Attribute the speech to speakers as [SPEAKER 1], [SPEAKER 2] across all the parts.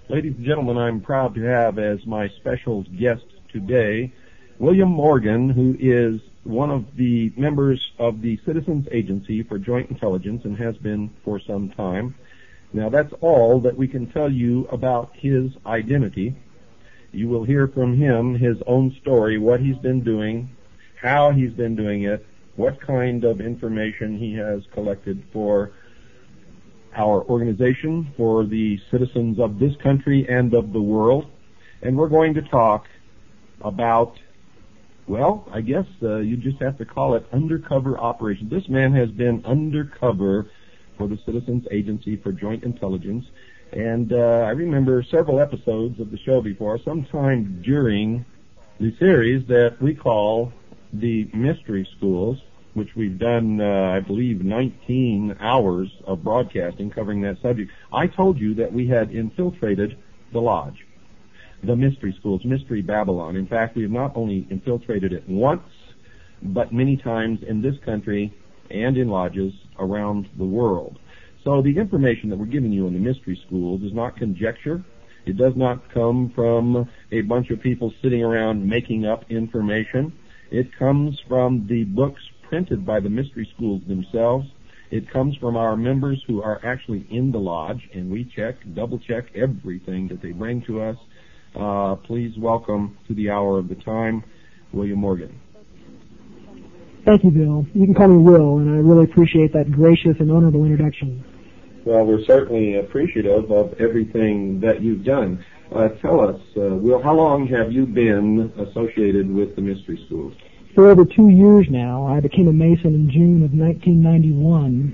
[SPEAKER 1] Ladies and gentlemen, I'm proud to have as my special guest today William Morgan, who is one of the members of the Citizens Agency for Joint Intelligence and has been for some time. Now, that's all that we can tell you about his identity. You will hear from him his own story, what he's been doing, how he's been doing it, what kind of information he has collected for our organization, for the citizens of this country and of the world. And we're going to talk about, well, I guess you just have to call it undercover operations. This man has been undercover for the Citizens Agency for Joint Intelligence. And I remember several episodes of the show before, sometime during the series that we call the Mystery Schools, which we've done, I believe, 19 hours of broadcasting covering that subject. I told you that we had infiltrated the lodge, the Mystery Schools, Mystery Babylon. In fact, we have not only infiltrated it once, but many times in this country and in lodges around the world. So the information that we're giving you in the Mystery Schools is not conjecture. It does not come from a bunch of people sitting around making up information. It comes from the books printed by the Mystery Schools themselves. It comes from our members who are actually in the lodge, and we double-check everything that they bring to us. Please welcome to the hour of the time, William Morgan.
[SPEAKER 2] Thank you, Bill. You can call me Will, and I really appreciate that gracious and honorable introduction.
[SPEAKER 1] Well, we're certainly appreciative of everything that you've done. Tell us, Will, how long have you been associated with the Mystery Schools?
[SPEAKER 2] For over 2 years now. I became a Mason in June of 1991.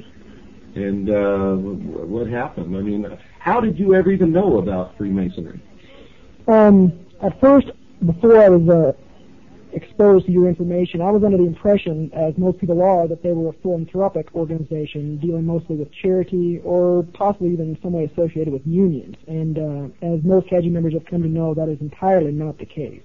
[SPEAKER 1] And what happened? I mean, how did you ever even know about Freemasonry?
[SPEAKER 2] At first, before I was exposed to your information, I was under the impression, as most people are, that they were a philanthropic organization dealing mostly with charity or possibly even in some way associated with unions. And as most CAGI members have come to know, that is entirely not the case.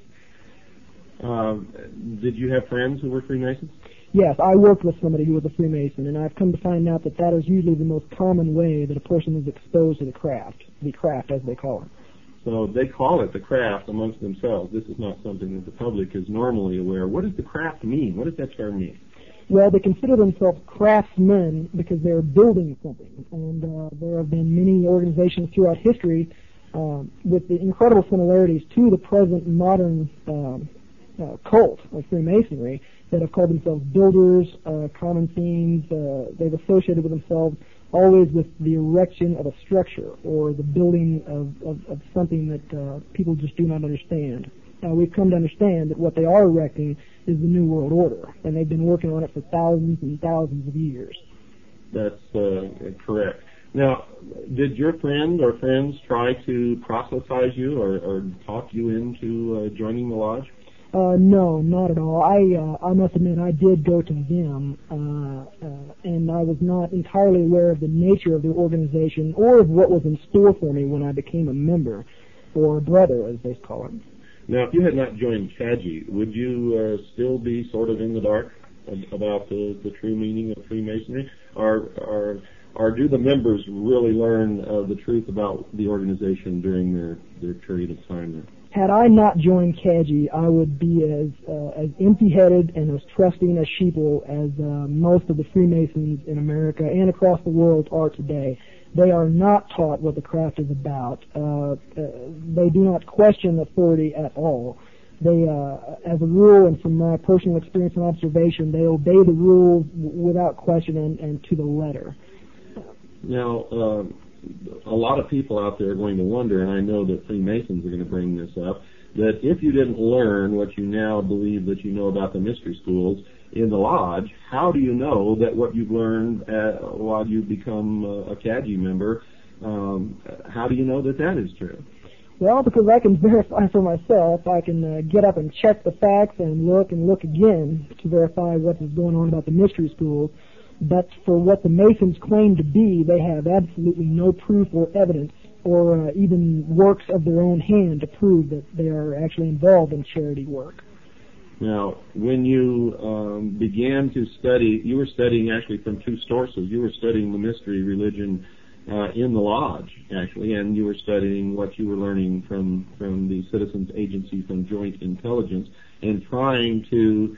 [SPEAKER 1] Did you have friends who were Freemasons?
[SPEAKER 2] Yes, I worked with somebody who was a Freemason, and I've come to find out that that is usually the most common way that a person is exposed to the craft as they call it.
[SPEAKER 1] So they call it the craft amongst themselves. This is not something that the public is normally aware. What does the craft mean? What does that term mean?
[SPEAKER 2] Well, they consider themselves craftsmen because they're building something, and there have been many organizations throughout history with the incredible similarities to the present modern cult of Freemasonry that have called themselves builders, common themes. They've associated with themselves always with the erection of a structure or the building of something that people just do not understand. We've come to understand that what they are erecting is the New World Order, and they've been working on it for thousands and thousands of years.
[SPEAKER 1] That's correct. Now, did your friend or friends try to proselytize you or talk you into joining the lodge?
[SPEAKER 2] No, not at all. I must admit I did go to them, and I was not entirely aware of the nature of the organization or of what was in store for me when I became a member, or a brother, as they call it.
[SPEAKER 1] Now, if you had not joined CAGI, would you still be sort of in the dark about the true meaning of Freemasonry? Or do the members really learn the truth about the organization during their period of time there?
[SPEAKER 2] Had I not joined CAGI, I would be as empty-headed and as trusting as sheeple as most of the Freemasons in America and across the world are today. They are not taught what the craft is about. They do not question authority at all. They, as a rule, and from my personal experience and observation, they obey the rules without question and to the letter.
[SPEAKER 1] Now, a lot of people out there are going to wonder, and I know that Freemasons are going to bring this up, that if you didn't learn what you now believe that you know about the Mystery Schools in the lodge, how do you know that what you've learned while you become a CAGI member, how do you know that that is true?
[SPEAKER 2] Well, because I can verify for myself. I can get up and check the facts and look again to verify what is going on about the Mystery Schools. But for what the Masons claim to be, they have absolutely no proof or evidence or even works of their own hand to prove that they are actually involved in charity work.
[SPEAKER 1] Now, when you began to study, you were studying actually from two sources. You were studying the mystery religion in the lodge, actually, and you were studying what you were learning from the Citizens Agency from Joint Intelligence and trying to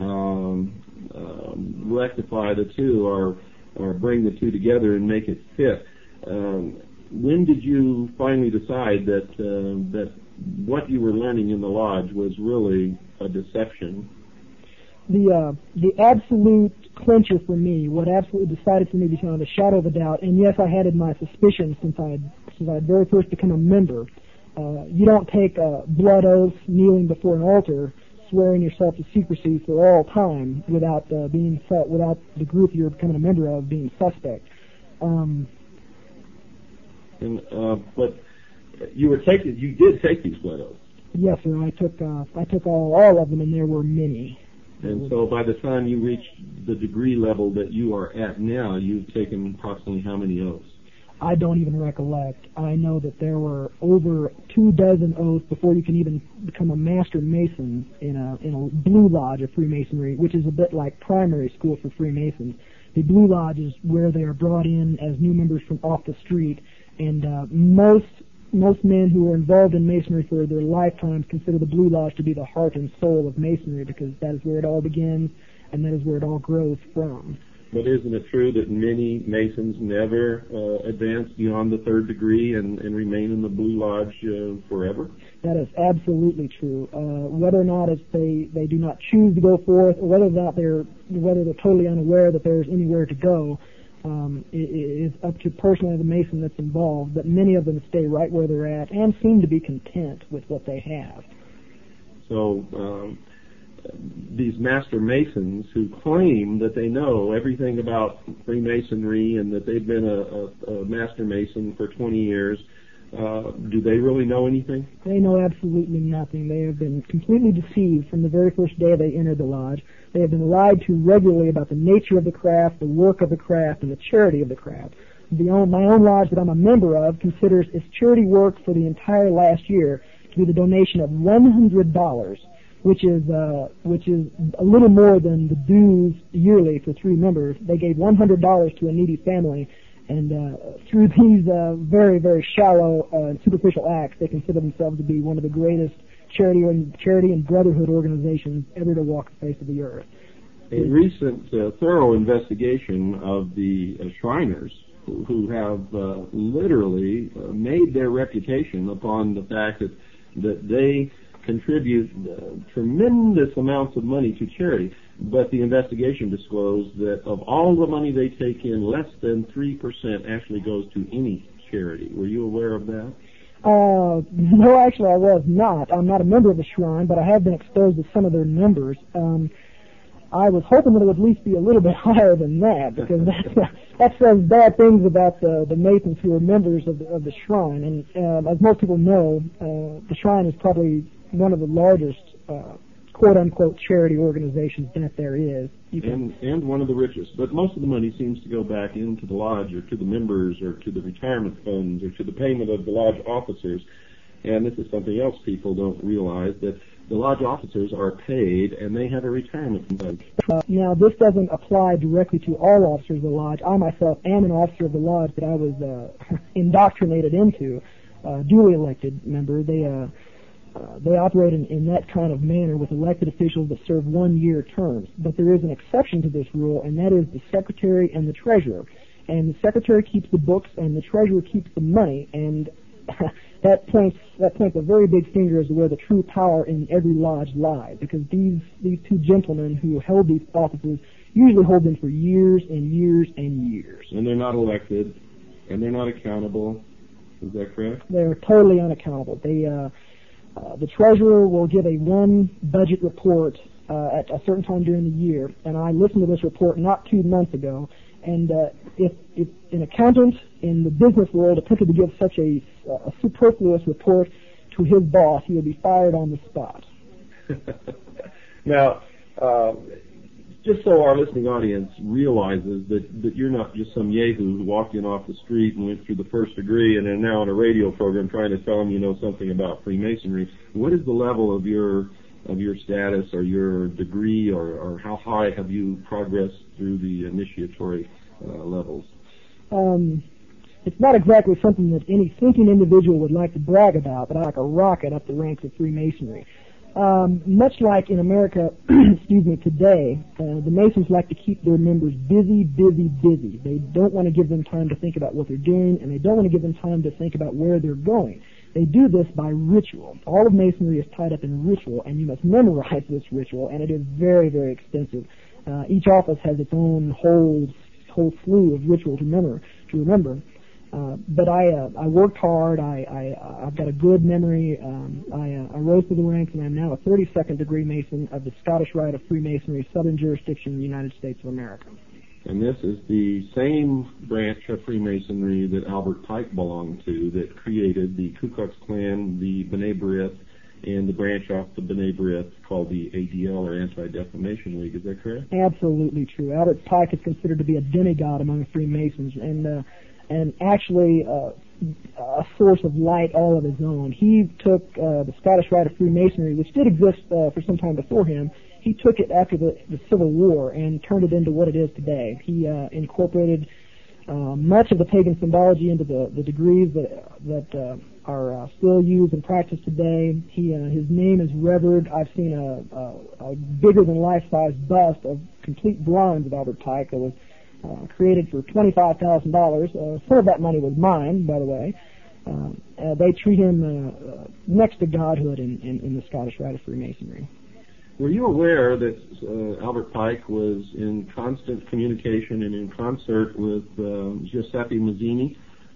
[SPEAKER 1] rectify the two or bring the two together and make it fit. When did you finally decide that what you were learning in the lodge was really a deception?
[SPEAKER 2] The absolute clincher for me, what absolutely decided for me beyond a shadow of a doubt, and yes, I had my suspicions since I had very first become a member. You don't take a blood oath kneeling before an altar, swearing yourself to secrecy for all time without without the group you're becoming a member of being suspect.
[SPEAKER 1] But you did take these blood oaths.
[SPEAKER 2] Yes, sir. I took all of them, and there were many.
[SPEAKER 1] And so by the time you reached the degree level that you are at now, you've taken approximately how many oaths?
[SPEAKER 2] I don't even recollect. I know that there were over 24 oaths before you can even become a master mason in a Blue Lodge of Freemasonry, which is a bit like primary school for Freemasons. The Blue Lodge is where they are brought in as new members from off the street, and most men who are involved in Masonry for their lifetimes consider the Blue Lodge to be the heart and soul of Masonry, because that is where it all begins and that is where it all grows from.
[SPEAKER 1] But isn't it true that many Masons never advance beyond the third degree and remain in the Blue Lodge forever?
[SPEAKER 2] That is absolutely true. Whether or not they do not choose to go forth, or whether they're totally unaware that there's anywhere to go, it is up to personally the Mason that's involved. But many of them stay right where they're at and seem to be content with what they have.
[SPEAKER 1] So these Master Masons who claim that they know everything about Freemasonry and that they've been a Master Mason for 20 years, do they really know anything?
[SPEAKER 2] They know absolutely nothing. They have been completely deceived from the very first day they entered the lodge. They have been lied to regularly about the nature of the craft, the work of the craft, and the charity of the craft. My own lodge that I'm a member of considers its charity work for the entire last year to be the donation of $100, which is a little more than the dues yearly for 3 members. They gave $100 to a needy family, and through these very, very shallow and superficial acts, they consider themselves to be one of the greatest charity and brotherhood organizations ever to walk the face of the earth.
[SPEAKER 1] A recent thorough investigation of the Shriners, who have literally made their reputation upon the fact that they contribute tremendous amounts of money to charity, but the investigation disclosed that of all the money they take in, less than 3% actually goes to any charity. Were you aware of that?
[SPEAKER 2] No, actually I was not. I'm not a member of the Shrine, but I have been exposed to some of their numbers. I was hoping that it would at least be a little bit higher than that, because that says bad things about the Masons who are members of the Shrine. And as most people know, the Shrine is probably one of the largest quote-unquote charity organizations that there is.
[SPEAKER 1] And one of the richest. But most of the money seems to go back into the lodge or to the members or to the retirement funds or to the payment of the lodge officers. And this is something else people don't realize, that the lodge officers are paid and they have a retirement fund.
[SPEAKER 2] Now, this doesn't apply directly to all officers of the lodge. I myself am an officer of the lodge that I was indoctrinated into, duly elected member. They operate in that kind of manner with elected officials that serve 1-year terms. But there is an exception to this rule, and that is the secretary and the treasurer. And the secretary keeps the books, and the treasurer keeps the money. And that points a very big finger as to where the true power in every lodge lies. Because these two gentlemen who held these offices usually hold them for years and years and years.
[SPEAKER 1] And they're not elected, and they're not accountable. Is that correct?
[SPEAKER 2] They're totally unaccountable. The treasurer will give one budget report at a certain time during the year, and I listened to this report not 2 months ago, and if an accountant in the business world attempted to give such a superfluous report to his boss, he would be fired on the spot.
[SPEAKER 1] Now, just so our listening audience realizes that you're not just some yahoo who walked in off the street and went through the first degree and are now on a radio program trying to tell them you know something about Freemasonry, what is the level of your status or your degree, or how high have you progressed through the initiatory levels?
[SPEAKER 2] it's not exactly something that any thinking individual would like to brag about, but I like a rocket up the ranks of Freemasonry. Much like in America, today, the Masons like to keep their members busy. They don't want to give them time to think about what they're doing, and they don't want to give them time to think about where they're going. They do this by ritual. All of Masonry is tied up in ritual, and you must memorize this ritual, and it is very, very extensive. Each office has its own whole slew of ritual to remember. But I worked hard. I've got a good memory. I rose through the ranks, and I'm now a 32nd degree Mason of the Scottish Rite of Freemasonry, Southern Jurisdiction in the United States of America.
[SPEAKER 1] And this is the same branch of Freemasonry that Albert Pike belonged to, that created the Ku Klux Klan, the B'nai B'rith, and the branch off the B'nai B'rith called the ADL, or Anti-Defamation League. Is that correct?
[SPEAKER 2] Absolutely true. Albert Pike is considered to be a demigod among Freemasons, and actually a source of light all of his own. He took the Scottish Rite of Freemasonry, which did exist for some time before him. He took it after the Civil War and turned it into what it is today. He incorporated much of the pagan symbology into the degrees that are still used and practiced today. His name is revered. I've seen a bigger than life-size bust of complete bronze of Albert Pike that was created for $25,000. Some of that money was mine, by the way. They treat him next to godhood in the Scottish Rite of Freemasonry.
[SPEAKER 1] Were you aware that Albert Pike was in constant communication and in concert with Giuseppe Mazzini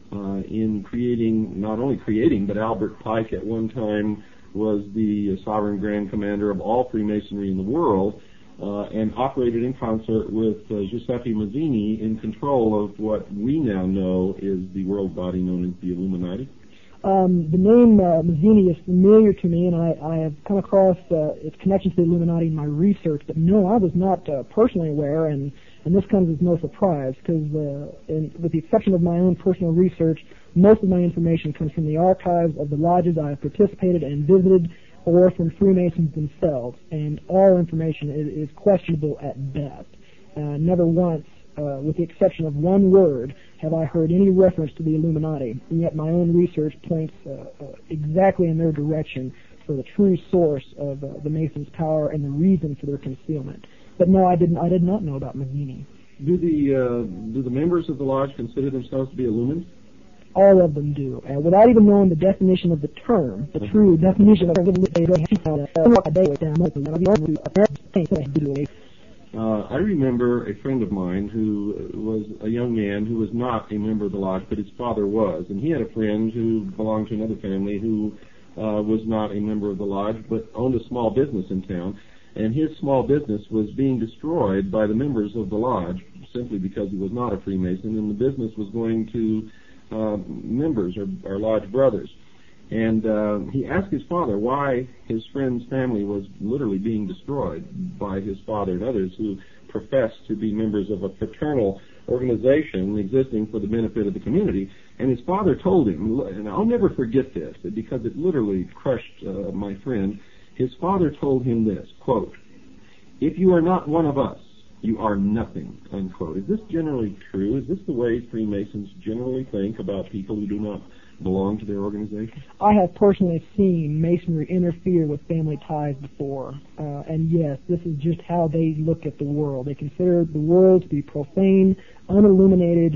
[SPEAKER 1] in not only creating, but Albert Pike at one time was the sovereign grand commander of all Freemasonry in the world, and operated in concert with Giuseppe Mazzini in control of what we now know is the world body known as the Illuminati?
[SPEAKER 2] The name Mazzini is familiar to me, and I have come across its connection to the Illuminati in my research, but no, I was not personally aware, and this comes as no surprise, because with the exception of my own personal research, most of my information comes from the archives of the lodges I have participated and visited, or from Freemasons themselves, and all information is questionable at best. Never once, with the exception of one word, have I heard any reference to the Illuminati, and yet my own research points exactly in their direction for the true source of the Masons' power and the reason for their concealment. But no, I did not know about Mazzini.
[SPEAKER 1] Do the members of the lodge consider themselves to be Illuminati?
[SPEAKER 2] All of them do. Without even knowing the definition of the term, the true definition of
[SPEAKER 1] I remember a friend of mine who was a young man who was not a member of the lodge, but his father was. And he had a friend who belonged to another family who was not a member of the lodge, but owned a small business in town. And his small business was being destroyed by the members of the lodge simply because he was not a Freemason, and the business was going to members or lodge brothers. And he asked his father why his friend's family was literally being destroyed by his father and others who professed to be members of a fraternal organization existing for the benefit of the community. And his father told him, and I'll never forget this because it literally crushed my friend. His father told him this, quote, "If you are not one of us, you are nothing," unquote. Is this generally true? Is this the way Freemasons generally think about people who do not belong to their organization?
[SPEAKER 2] I have personally seen Masonry interfere with family ties before, and yes, this is just how they look at the world. They consider the world to be profane, unilluminated,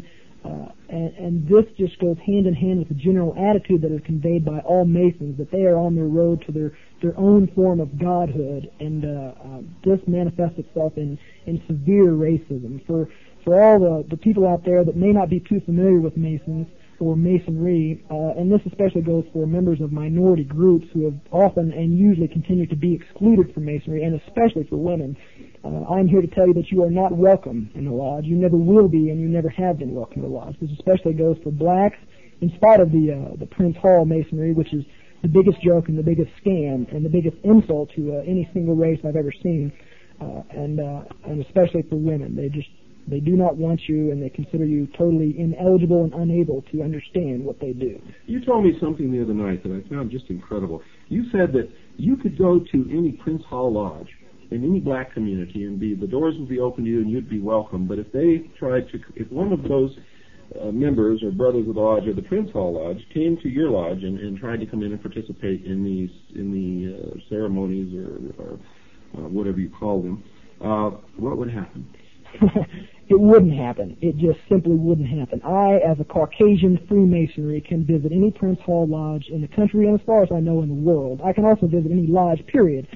[SPEAKER 2] and this just goes hand in hand with the general attitude that is conveyed by all Masons, that they are on their road to their own form of godhood, and this manifests itself in severe racism. For all the people out there that may not be too familiar with Masons or Masonry, and this especially goes for members of minority groups who have often and usually continue to be excluded from Masonry, and especially for women, I'm here to tell you that you are not welcome in the lodge. You never will be, and you never have been welcome in the lodge. This especially goes for blacks, in spite of the Prince Hall Masonry, which is the biggest joke and the biggest scam and the biggest insult to any single race I've ever seen, and especially for women. They do not want you, and they consider you totally ineligible and unable to understand what they do.
[SPEAKER 1] You told me something the other night that I found just incredible. You said that you could go to any Prince Hall Lodge in any black community and the doors would be open to you and you'd be welcome. But if one of those members or brothers of the lodge or the Prince Hall Lodge came to your lodge and tried to come in and participate in the ceremonies or whatever you call them, what would happen?
[SPEAKER 2] It wouldn't happen. It just simply wouldn't happen. I, as a Caucasian Freemasonry, can visit any Prince Hall Lodge in the country and as far as I know in the world. I can also visit any lodge, period,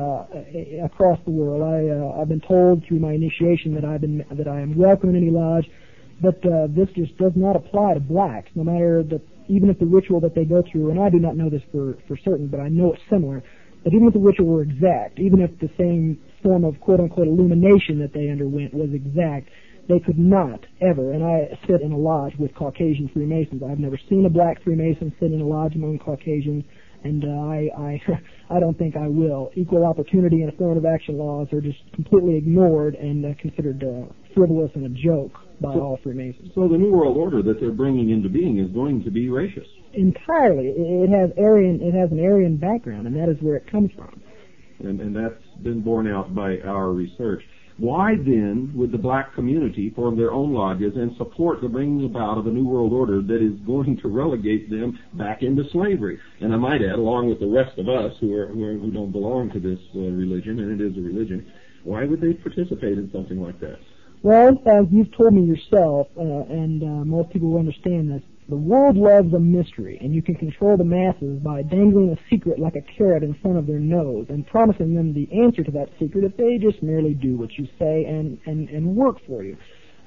[SPEAKER 2] across the world. I've been told through my initiation that I am welcome in any lodge, but this just does not apply to blacks, no matter even if the ritual that they go through, and I do not know this for certain, but I know it's similar, that even if the ritual were exact, even if the same form of quote-unquote illumination that they underwent was exact, they could not ever, and I sit in a lodge with Caucasian Freemasons. I've never seen a black Freemason sit in a lodge among Caucasians, and I don't think I will. Equal opportunity and affirmative action laws are just completely ignored and considered frivolous and a joke by all Freemasons.
[SPEAKER 1] So the New World Order that they're bringing into being is going to be racist.
[SPEAKER 2] Entirely. It has an Aryan background, and that is where it comes from.
[SPEAKER 1] And that's been borne out by our research. Why then would the black community form their own lodges and support the bringing about of a New World Order that is going to relegate them back into slavery? And I might add, along with the rest of us who don't belong to this religion, and it is a religion, why would they participate in something like that?
[SPEAKER 2] Well, as you've told me yourself, and most people will understand this, the world loves a mystery, and you can control the masses by dangling a secret like a carrot in front of their nose and promising them the answer to that secret if they just merely do what you say and work for you.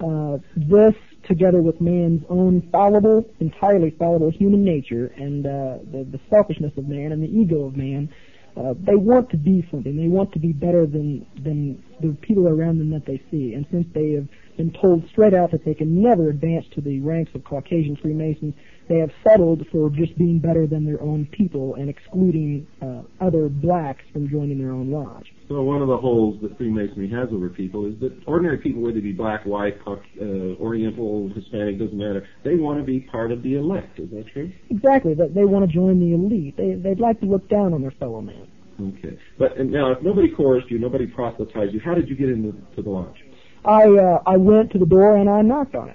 [SPEAKER 2] This, together with man's own entirely fallible human nature and the selfishness of man and the ego of man, they want to be something. They want to be better than the people around them that they see. And since they have been told straight out that they can never advance to the ranks of Caucasian Freemasons, they have settled for just being better than their own people and excluding other blacks from joining their own lodge.
[SPEAKER 1] So one of the holes that Freemasonry has over people is that ordinary people, whether they be black, white, Oriental, Hispanic, doesn't matter, they want to be part of the elect. Is that true?
[SPEAKER 2] Exactly. That they want to join the elite. They'd like to look down on their fellow man.
[SPEAKER 1] Okay. But now, if nobody coerced you, nobody proselytized you, how did you get into the lodge?
[SPEAKER 2] I went to the door and I knocked on it.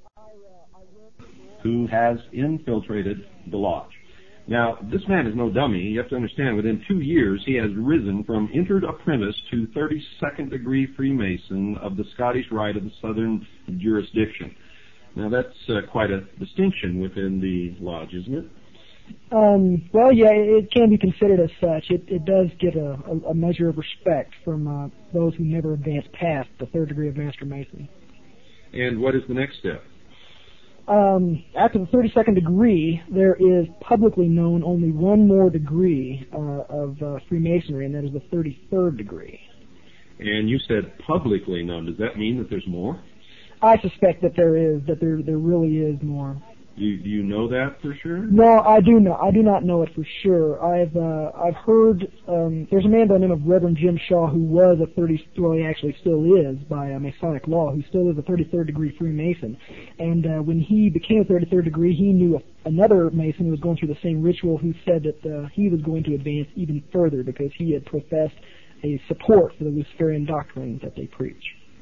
[SPEAKER 1] Who has infiltrated the lodge. Now, this man is no dummy. You have to understand, within 2 years, he has risen from entered apprentice to 32nd degree Freemason of the Scottish Rite of the Southern jurisdiction. Now, that's quite a distinction within the lodge, isn't it?
[SPEAKER 2] Well, yeah, it can be considered as such. It does get a measure of respect from those who never advance past the 3rd degree of Master Mason.
[SPEAKER 1] And what is the next step?
[SPEAKER 2] After the 32nd degree, there is publicly known only one more degree of Freemasonry, and that is the 33rd degree.
[SPEAKER 1] And you said publicly known. Does that mean that there's more?
[SPEAKER 2] I suspect that there really is more.
[SPEAKER 1] Do you know that for sure?
[SPEAKER 2] No, I do not know it for sure. I've heard there's a man by the name of Reverend Jim Shaw who was he actually still is by Masonic law, who still is a 33rd degree Freemason. And when he became a 33rd degree, he knew another Mason who was going through the same ritual who said that he was going to advance even further because he had professed a support for the Luciferian doctrine that they preach.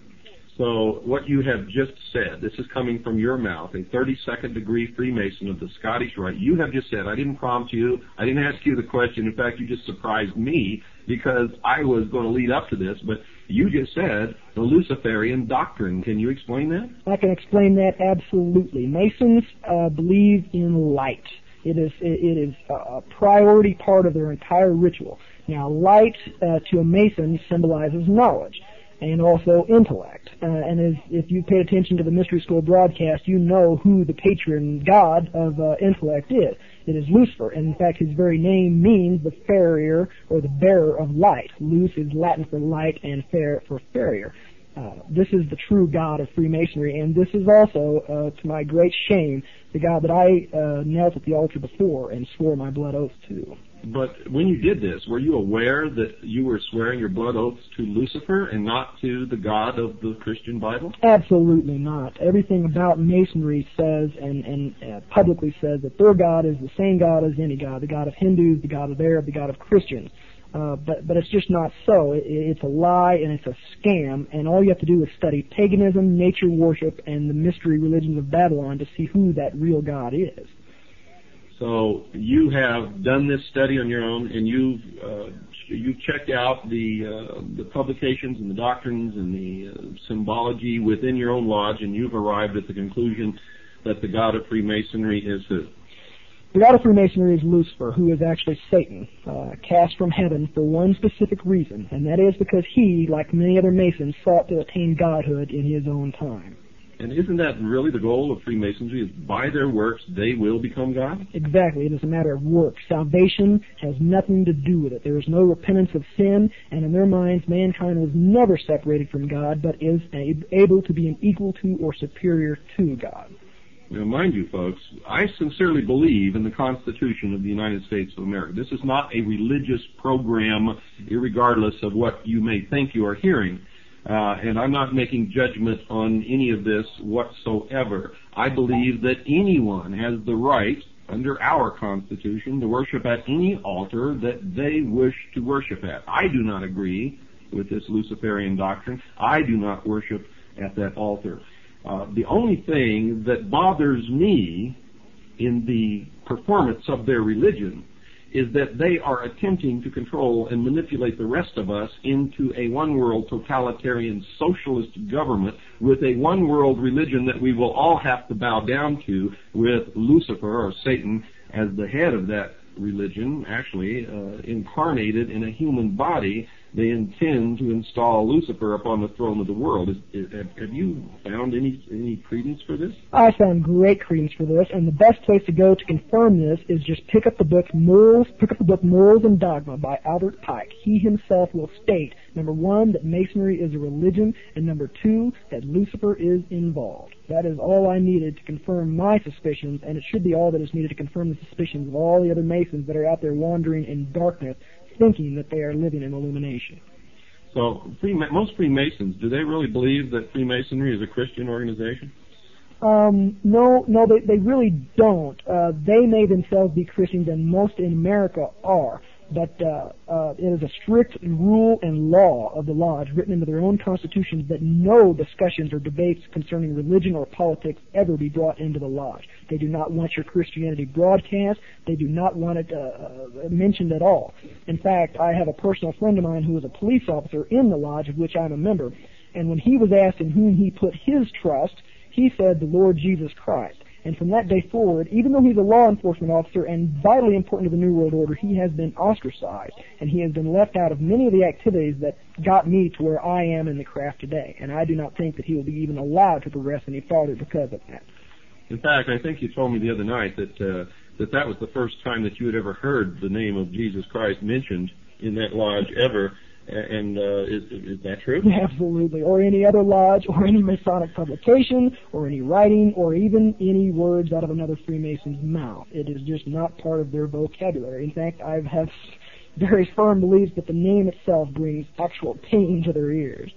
[SPEAKER 1] So what you have just said, this is coming from your mouth, a 32nd degree Freemason of the Scottish Rite. You have just said, I didn't prompt you, I didn't ask you the question. In fact, you just surprised me because I was going to lead up to this, but you just said the Luciferian doctrine. Can you explain that? I can explain that absolutely. Masons believe in light. It is a priority part of their entire ritual. Now, light to a Mason symbolizes knowledge and also intellect. And if you paid attention to the Mystery School broadcast, you know who the patron god of intellect is. It is Lucifer. And in fact, his very name means the farrier or the bearer of light. Luce is Latin for light and fair for farrier. This is the true God of Freemasonry, and this is also, to my great shame, the God that I knelt at the altar before and swore my blood oath to. But when you did this, were you aware that you were swearing your blood oaths to Lucifer and not to the God of the Christian Bible? Absolutely not. Everything about Masonry says and publicly says that their God is the same God as any God, the God of Hindus, the God of Arab, the God of Christians.
[SPEAKER 2] But it's just not so. It's a lie and it's a scam, and all you have to do is study paganism, nature worship, and the mystery religions of Babylon to see who that real God is.
[SPEAKER 1] So you have done this study on your own, and you've checked out the publications and the doctrines and the symbology within your own lodge, and you've arrived at the conclusion that the God of Freemasonry is who?
[SPEAKER 2] The God of Freemasonry is Lucifer, who is actually Satan, cast from heaven for one specific reason, and that is because he, like many other Masons, sought to attain godhood in his own time.
[SPEAKER 1] And isn't that really the goal of Freemasonry, is by their works they will become God?
[SPEAKER 2] Exactly. It is a matter of works. Salvation has nothing to do with it. There is no repentance of sin, and in their minds, mankind was never separated from God, but is able to be an equal to or superior to God.
[SPEAKER 1] Now, mind you, folks, I sincerely believe in the Constitution of the United States of America. This is not a religious program, irregardless of what you may think you are hearing. And I'm not making judgment on any of this whatsoever. I believe that anyone has the right, under our Constitution, to worship at any altar that they wish to worship at. I do not agree with this Luciferian doctrine. I do not worship at that altar. The only thing that bothers me in the performance of their religion is that they are attempting to control and manipulate the rest of us into a one-world totalitarian socialist government with a one-world religion that we will all have to bow down to, with Lucifer or Satan as the head of that religion, actually incarnated in a human body. They intend to install Lucifer upon the throne of the world. Have you found any credence for this?
[SPEAKER 2] I found great credence for this, and the best place to go to confirm this is just pick up the book Morals and Dogma by Albert Pike. He himself will state, number one, that Masonry is a religion, and number two, that Lucifer is involved. That is all I needed to confirm my suspicions, and it should be all that is needed to confirm the suspicions of all the other Masons that are out there wandering in darkness, thinking that they are living in illumination.
[SPEAKER 1] So most Freemasons, do they really believe that Freemasonry is a Christian organization?
[SPEAKER 2] No, they really don't. They may themselves be Christians, and most in America are. But it is a strict rule and law of the Lodge, written into their own constitutions, that no discussions or debates concerning religion or politics ever be brought into the Lodge. They do not want your Christianity broadcast. They do not want it mentioned at all. In fact, I have a personal friend of mine who is a police officer in the Lodge, of which I'm a member, and when he was asked in whom he put his trust, he said the Lord Jesus Christ. And from that day forward, even though he's a law enforcement officer and vitally important to the New World Order, he has been ostracized, and he has been left out of many of the activities that got me to where I am in the craft today. And I do not think that he will be even allowed to progress any farther because of that.
[SPEAKER 1] In fact, I think you told me the other night that that was the first time that you had ever heard the name of Jesus Christ mentioned in that lodge ever. And is that true?
[SPEAKER 2] Absolutely. Or any other lodge, or any Masonic publication, or any writing, or even any words out of another Freemason's mouth. It is just not part of their vocabulary. In fact, I have very firm beliefs that the name itself brings actual pain to their ears.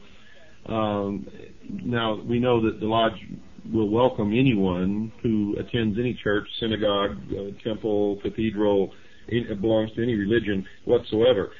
[SPEAKER 1] Now, we know that the lodge will welcome anyone who attends any church, synagogue, temple, cathedral, belongs to any religion whatsoever.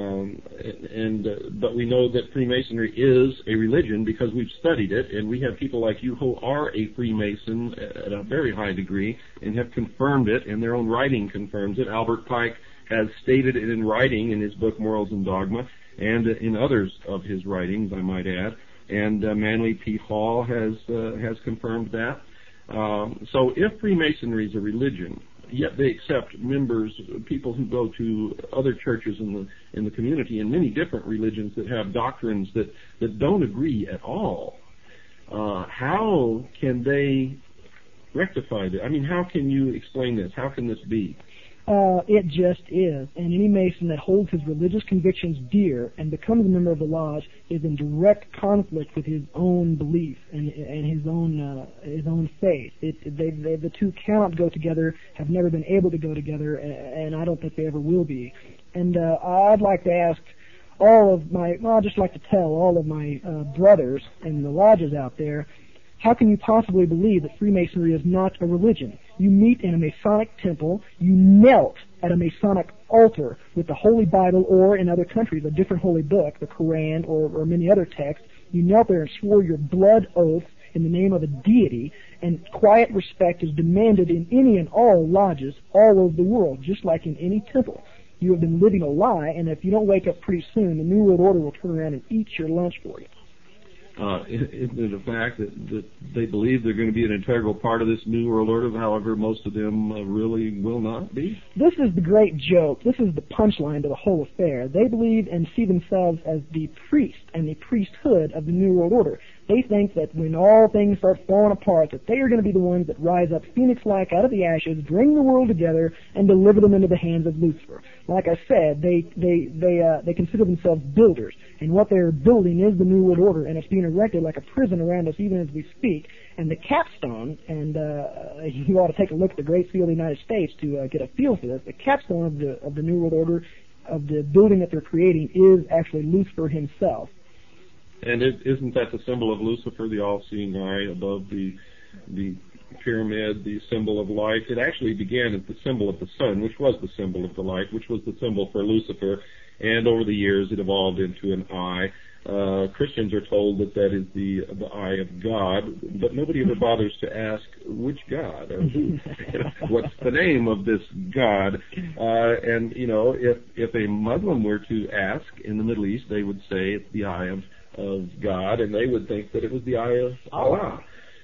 [SPEAKER 1] But we know that Freemasonry is a religion because we've studied it, and we have people like you who are a Freemason at a very high degree and have confirmed it, and their own writing confirms it. Albert Pike has stated it in writing in his book Morals and Dogma, and in others of his writings, I might add. And Manly P. Hall has confirmed that. So if Freemasonry is a religion, yet they accept members, people who go to other churches in the community, and many different religions that have doctrines that don't agree at all. How can they rectify that? I mean, how can you explain this? How can this be?
[SPEAKER 2] It just is. And any Mason that holds his religious convictions dear and becomes a member of the Lodge is in direct conflict with his own belief and his own faith. The two cannot go together, have never been able to go together, and I don't think they ever will be. And I'd like to ask I'd just like to tell all of my brothers in the lodges out there, how can you possibly believe that Freemasonry is not a religion? You meet in a Masonic temple, you melt at a Masonic altar with the Holy Bible, or in other countries, a different holy book, the Quran or many other texts, you knelt there and swore your blood oath in the name of a deity, and quiet respect is demanded in any and all lodges all over the world, just like in any temple. You have been living a lie, and if you don't wake up pretty soon, the New World Order will turn around and eat your lunch for you.
[SPEAKER 1] Isn't it a fact that they believe they're going to be an integral part of this New World Order, however most of them really will not be?
[SPEAKER 2] This is the great joke. This is the punchline to the whole affair. They believe and see themselves as the priest and the priesthood of the New World Order. They think that when all things start falling apart, that they are going to be the ones that rise up phoenix-like out of the ashes, bring the world together, and deliver them into the hands of Lucifer. Like I said, they consider themselves builders, and what they're building is the New World Order, and it's being erected like a prison around us even as we speak. And the capstone, and you ought to take a look at the Great Seal of the United States to get a feel for this. The capstone of the New World Order, of the building that they're creating, is actually Lucifer himself.
[SPEAKER 1] And isn't that the symbol of Lucifer, the all-seeing eye above the pyramid, the symbol of light? It actually began as the symbol of the sun, which was the symbol of the light, which was the symbol for Lucifer, and over the years it evolved into an eye. Christians are told that is the eye of God, but nobody ever bothers to ask which God or who. What's the name of this God? And if a Muslim were to ask in the Middle East, they would say it's the eye of God, and they would think that it was the eye of Allah.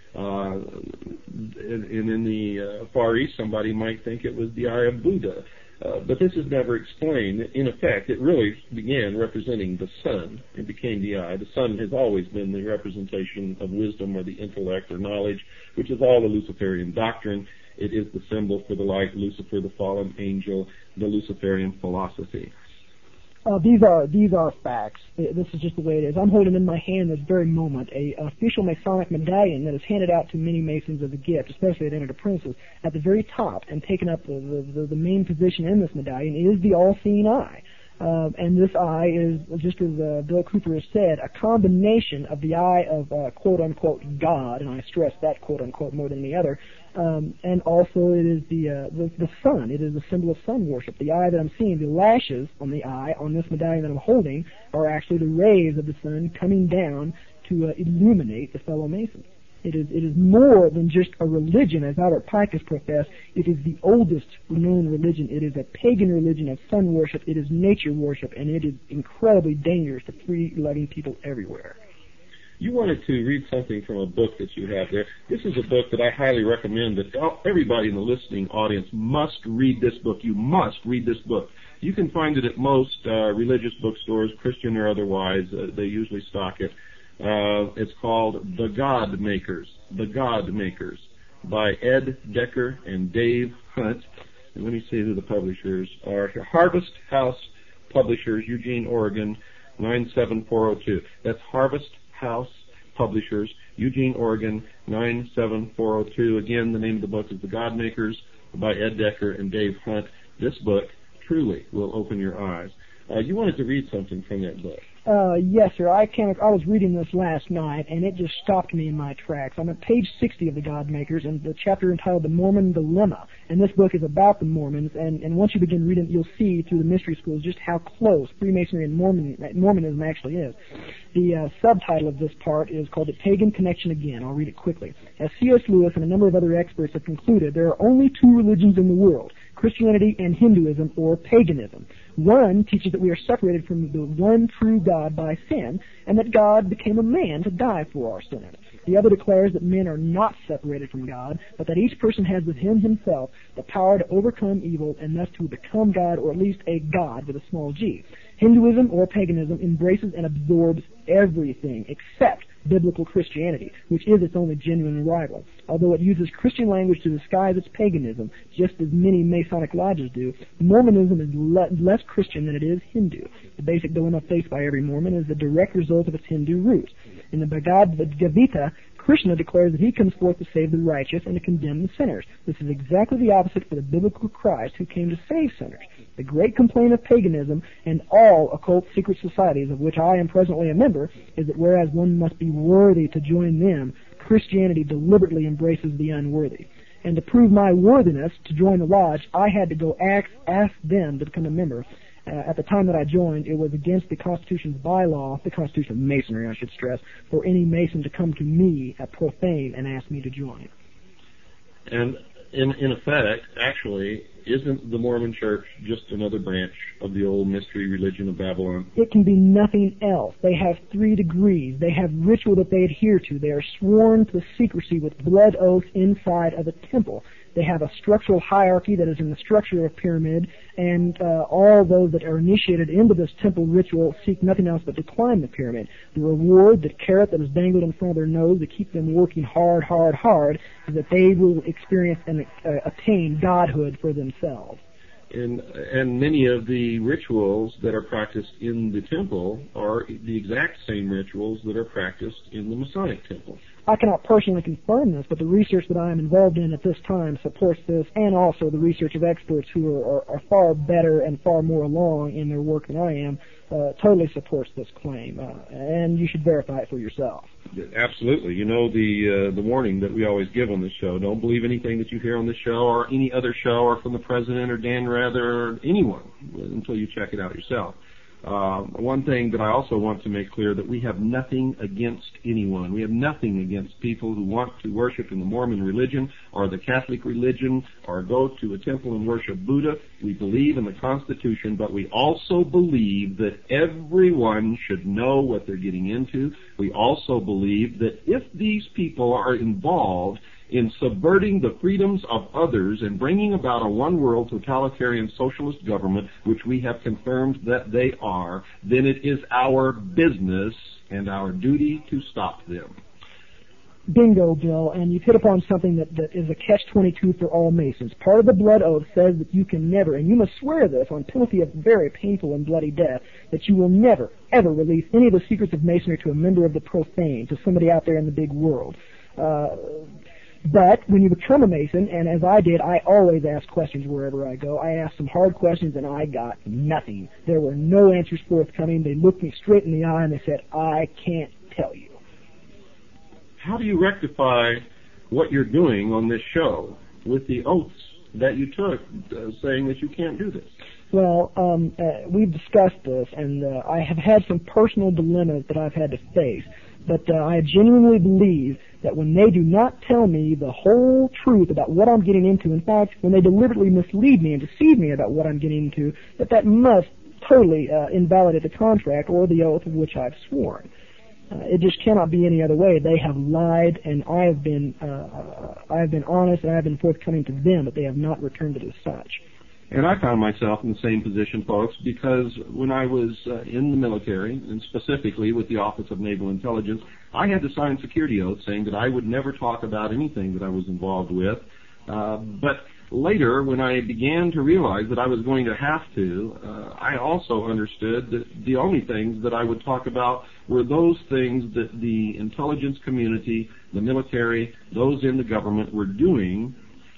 [SPEAKER 1] And in the Far East, somebody might think it was the eye of Buddha. But this is never explained. In effect, it really began representing the sun and became the eye. The sun has always been the representation of wisdom or the intellect or knowledge, which is all the Luciferian doctrine. It is the symbol for the light, Lucifer, the fallen angel, the Luciferian philosophy.
[SPEAKER 2] These are facts. This is just the way it is. I'm holding in my hand this very moment an official Masonic medallion that is handed out to many Masons as a gift, especially at Entered Apprentices. At the very top, and taking up the main position in this medallion, is the all-seeing eye. And this eye is, just as Bill Cooper has said, a combination of the eye of quote-unquote God, and I stress that quote-unquote more than any other, and also it is the sun. It is the symbol of sun worship. The eye that I'm seeing, the lashes on the eye on this medallion that I'm holding, are actually the rays of the sun coming down to illuminate the fellow Masons. It is more than just a religion, as Albert Pike has professed. It is the oldest known religion. It is a pagan religion of sun worship. It is nature worship, and it is incredibly dangerous to free-loving people everywhere.
[SPEAKER 1] You wanted to read something from a book that you have there. This is a book that I highly recommend that everybody in the listening audience must read this book. You must read this book. You can find it at most religious bookstores, Christian or otherwise. They usually stock it. It's called The God Makers. The God Makers by Ed Decker and Dave Hunt. And let me see who the publishers are. Harvest House Publishers, Eugene, Oregon, 97402. That's Harvest House Publishers, Eugene, Oregon, 97402. Again, the name of the book is The God Makers by Ed Decker and Dave Hunt. This book truly will open your eyes. You wanted to read something from that book.
[SPEAKER 2] Yes, sir. I was reading this last night, and it just stopped me in my tracks. I'm at page 60 of The God Makers, and the chapter entitled The Mormon Dilemma. And this book is about the Mormons, and once you begin reading it, you'll see through the mystery schools just how close Freemasonry and Mormonism actually is. The subtitle of this part is called The Pagan Connection Again. I'll read it quickly. As C.S. Lewis and a number of other experts have concluded, there are only two religions in the world, Christianity and Hinduism, or paganism. One teaches that we are separated from the one true God by sin, and that God became a man to die for our sins. The other declares that men are not separated from God, but that each person has within himself the power to overcome evil and thus to become God, or at least a God with a small g. Hinduism, or paganism, embraces and absorbs everything except biblical Christianity, which is its only genuine rival. Although it uses Christian language to disguise its paganism, just as many Masonic lodges do, Mormonism is less Christian than it is Hindu. The basic dilemma faced by every Mormon is the direct result of its Hindu roots. In the Bhagavad Gita, Krishna declares that he comes forth to save the righteous and to condemn the sinners. This is exactly the opposite for the biblical Christ who came to save sinners. The great complaint of paganism and all occult secret societies, of which I am presently a member, is that whereas one must be worthy to join them, Christianity deliberately embraces the unworthy. And to prove my worthiness to join the lodge, I had to go ask them to become a member. At the time that I joined, it was against the Constitution's bylaw, the Constitution of Masonry, I should stress, for any Mason to come to me at profane and ask me to join.
[SPEAKER 1] And in effect, actually, isn't the Mormon Church just another branch of the old mystery religion of Babylon?
[SPEAKER 2] It can be nothing else. They have 3 degrees. They have ritual that they adhere to. They are sworn to secrecy with blood oaths inside of a temple. They have a structural hierarchy that is in the structure of a pyramid, and all those that are initiated into this temple ritual seek nothing else but to climb the pyramid. The reward, the carrot that is dangled in front of their nose to keep them working hard, is that they will experience and attain godhood for themselves.
[SPEAKER 1] And many of the rituals that are practiced in the temple are the exact same rituals that are practiced in the Masonic temple.
[SPEAKER 2] I cannot personally confirm this, but the research that I am involved in at this time supports this, and also the research of experts who are far better and far more along in their work than I am totally supports this claim, and you should verify it for yourself.
[SPEAKER 1] Absolutely. You know the warning that we always give on this show. Don't believe anything that you hear on this show or any other show or from the president or Dan Rather or anyone until you check it out yourself. One thing that I also want to make clear that we have nothing against anyone. We have nothing against people who want to worship in the Mormon religion or the Catholic religion or go to a temple and worship Buddha. We believe in the Constitution, but we also believe that everyone should know what they're getting into. We also believe that if these people are involved in subverting the freedoms of others and bringing about a one-world totalitarian socialist government, which we have confirmed that they are, then it is our business and our duty to stop them.
[SPEAKER 2] Bingo, Bill, and you've hit upon something that is a catch-22 for all Masons. Part of the blood oath says that you can never, and you must swear this on penalty of very painful and bloody death, that you will never, ever release any of the secrets of Masonry to a member of the profane, to somebody out there in the big world. But when you become a Mason, and as I did, I always ask questions wherever I go. I asked some hard questions, and I got nothing. There were no answers forthcoming. They looked me straight in the eye, and they said, I can't tell you.
[SPEAKER 1] How do you rectify what you're doing on this show with the oaths that you took saying that you can't do this?
[SPEAKER 2] Well, we've discussed this, and I have had some personal dilemmas that I've had to face. But I genuinely believe that when they do not tell me the whole truth about what I'm getting into, in fact, when they deliberately mislead me and deceive me about what I'm getting into, that must totally invalidate the contract or the oath of which I've sworn. It just cannot be any other way. They have lied, and I have been honest, and I have been forthcoming to them, but they have not returned it as such.
[SPEAKER 1] And I found myself in the same position, folks, because when I was in the military, and specifically with the Office of Naval Intelligence, I had to sign security oaths saying that I would never talk about anything that I was involved with. But later, when I began to realize that I was going to have to, I also understood that the only things that I would talk about were those things that the intelligence community, the military, those in the government were doing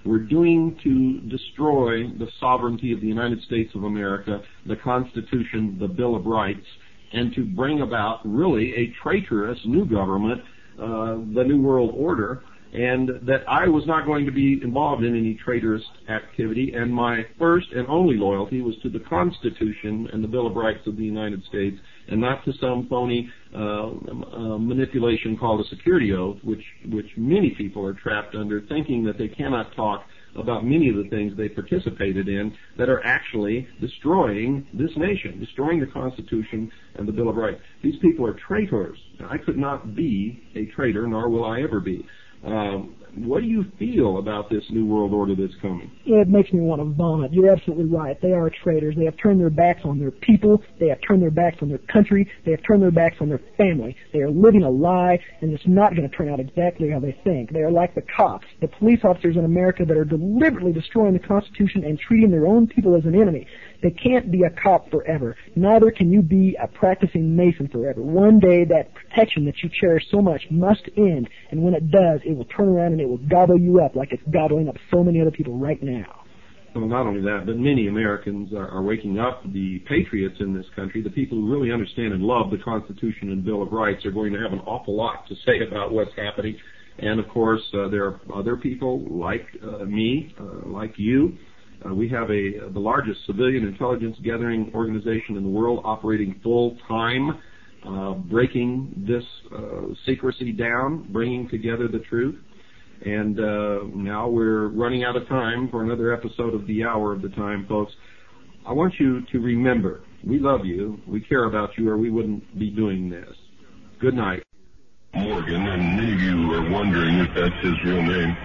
[SPEAKER 1] to destroy the sovereignty of the United States of America, the Constitution, the Bill of Rights, and to bring about really a traitorous new government, the New World Order, and that I was not going to be involved in any traitorous activity, and my first and only loyalty was to the Constitution and the Bill of Rights of the United States, and not to some phony manipulation called a security oath, which many people are trapped under, thinking that they cannot talk about many of the things they participated in that are actually destroying this nation, destroying the Constitution and the Bill of Rights. These people are traitors. I could not be a traitor, nor will I ever be. What do you feel about this New World Order that's coming?
[SPEAKER 2] It makes me want to vomit. You're absolutely right. They are traitors. They have turned their backs on their people. They have turned their backs on their country. They have turned their backs on their family. They are living a lie, and it's not going to turn out exactly how they think. They are like the cops, the police officers in America that are deliberately destroying the Constitution and treating their own people as an enemy. They can't be a cop forever. Neither can you be a practicing Mason forever. One day that protection that you cherish so much must end, and when it does, it will turn around and it will gobble you up like it's gobbling up so many other people right now.
[SPEAKER 1] Well, not only that, but many Americans are waking up. The patriots in this country, the people who really understand and love the Constitution and Bill of Rights, are going to have an awful lot to say about what's happening. And, of course, there are other people like me, like you. We have the largest civilian intelligence gathering organization in the world operating full-time, breaking this secrecy down, bringing together the truth. And now we're running out of time for another episode of The Hour of the Time, folks. I want you to remember, we love you, we care about you, or we wouldn't be doing this. Good night.
[SPEAKER 3] Morgan, and many of you are wondering if that's his real name.